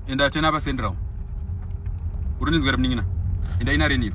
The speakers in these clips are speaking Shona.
enda tena pa central urinzwera mningina enda ina reniro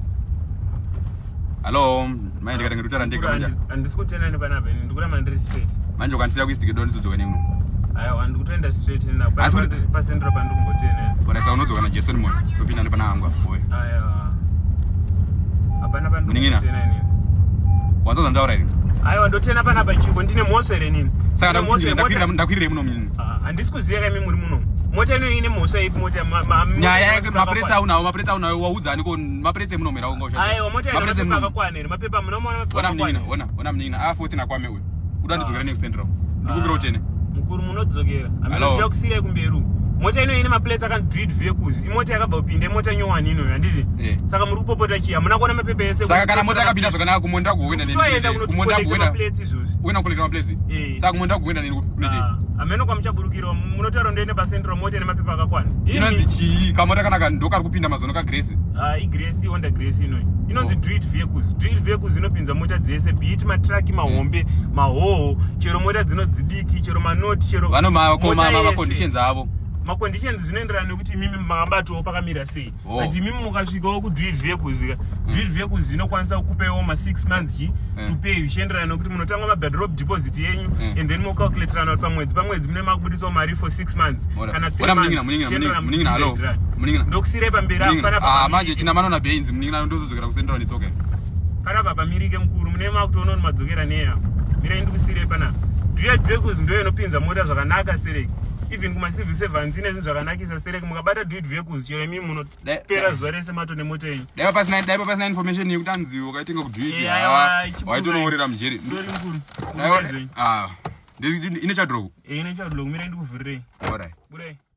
hello maende kana ngirutara ndega manja andisikutenani panapa ndikura mandiri straight manje ukanisiya kuistike do ndizodzoka nemuno aiwa ndikutoenda straight na pa central pandikumbotene bona sa unodzoka na Jason moyo topinda ne pana hangwa boy aiwa apana pandikumbotene nini wanzoza ndaura rini aiwa ndotena panapa chiko ndine mosere nini saka ndakwirire muno mini andisikuziya kami muri muno mota ino ine mosha ipi mota nyaya yake mapresa unayo waudzani ko mapresa muno mera unga aiwa mota ino pakakwana ere mapepa munomona ona mningina afoti na kwame uyu udandidzokera ne central ndikumbira utene mukuru munodzokera amenoja kusira kumberu mota ino ine maplates akandread vehicles imota yakabva kupinda mota nyowani ino handiti saka muri kupopota chi amuna kuona mapepa ese saka kana mota yakapinda zvakanaka kumonda kuenda nini toenda kunotokolekta maplates izvozvi uina kolekta maplates saka kumonda kuenda nini kunete ameno kwamuchaburukirwa munotaura ndoende pacentral mota ine mapepa akakwana inonzi chii kamota kanaka ndokari kupinda mazono kagrace igrace honda grace inoyi inonzi dread vehicles inopinza mota dzese beat matraki mahombe mahoho chero mota dzinodzidiki chero manoti chero maconditions avo maconditions zvinoenderana nekuti imimi makabatowo pakamira sei but imimi mukasvikawo kudread vehicles zinokwanisa kukupaiwo ma6 months to pay zvichienderana nekuti munotanga mabadrop deposit yenyu and then mocalculatorana kuti pamwedzi mune makubudisawo mari for 6 months kana 3 months ndokusire pamberi apo manje china manona bains mningina ndozozokera kusendera nitsoka panapa pamirike mukuru mune makutoona kuti madzokera neya mira ndikusire pana dread vehicles ndoyo inopinza mota zvakanaka stereki even kuma-civil servants ine zvinhu zvakanakisa stereki mukabata dread vehicles chero imimi munopera zuva rese mato nemota iyi daiva pasina information yekuti anzi ukaitenga kudread waitonoorera mujeri sori mukuru ine chadroko ine chadroko mira ndikuvhurirei alright burai